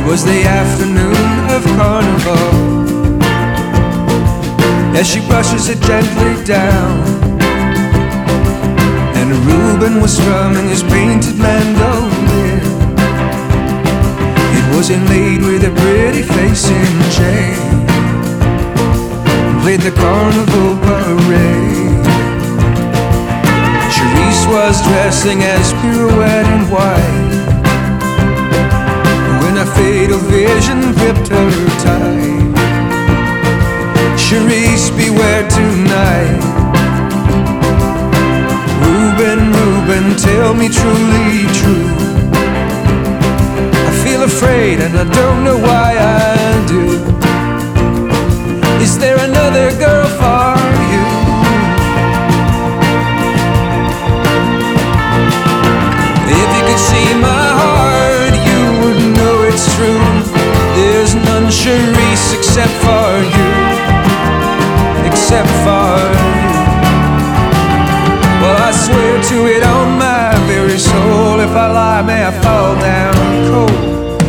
was the afternoon of carnival. As she brushes it gently down, and Reuben was strumming his painted mandolin. It was inlaid with a pretty face in jade, played the carnival parade. Cherise was dressing as pirouette in white, when a fatal vision gripped her tight. Cherise, beware tonight. Reuben, Reuben, tell me truly true. I feel afraid and I don't know why I do. Is there another girl for you? If you could see my heart, you would know it's true. There's none, Cherise, except for you. Except for you. Well, I swear to it on my very soul, if I lie, may I fall down cold.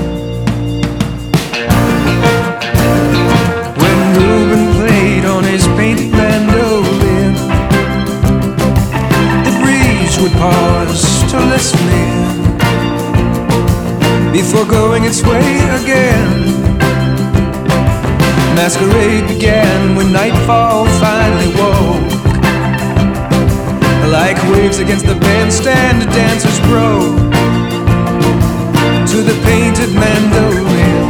When Reuben played on his painted mandolin, the breeze would pause to listen in before going its way again. Masquerade began when nightfall finally woke. Like waves against the bandstand, the dancers broke to the painted mandolin.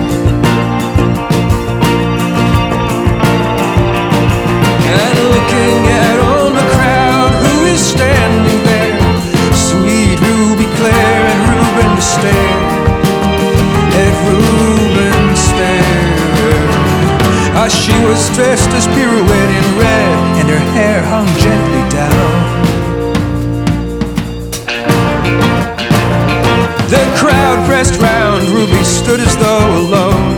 And looking at all the crowd who is standing there, sweet Ruby Claire and Reuben stare at Reuben stare. She was dressed as pirouette in red, and her hair hung gently down. The crowd pressed round, Ruby stood as though alone.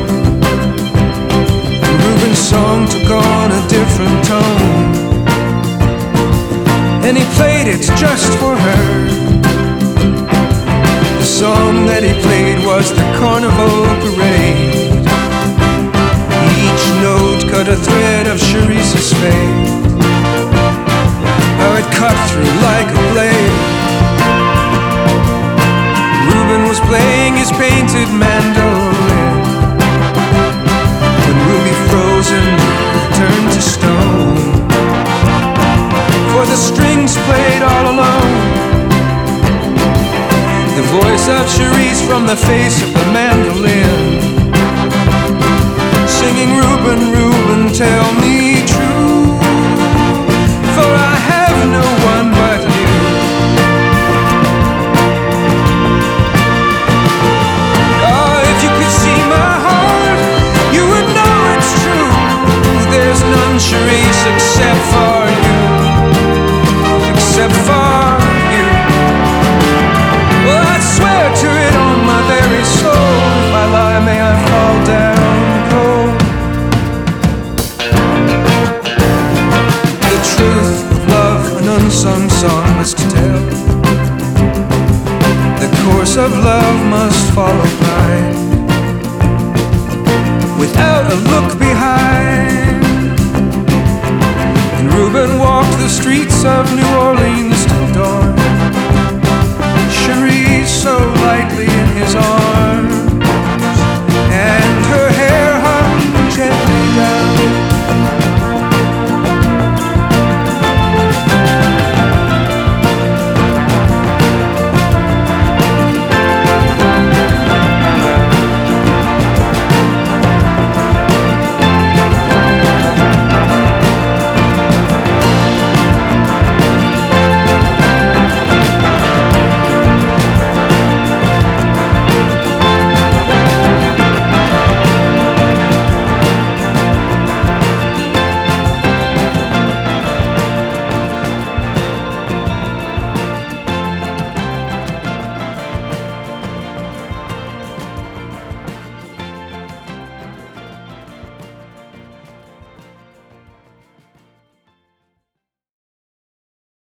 Reuben's song took on a different tone, and he played it just for her. The song that he played was the Carnival Parade. Each note cut a thread of Cherise's fate. How it cut through like a blade. Reuben was playing his painted mandolin when Ruby frozen turned to stone. For the strings played all alone, the voice of Cherise from the face of the mandolin, singing, Reuben, Reuben, tell me true, for I have no one but you. Oh, if you could see my heart, you would know it's true. There's none, Cherise, except for you. Except for you. Well, I swear to it on my very soul, if I lie, may I fall down cold. The truth of love, an unsung song must tell. The course of love must follow blind, without a look behind. And Reuben walked the streets of New Orleans till dawn.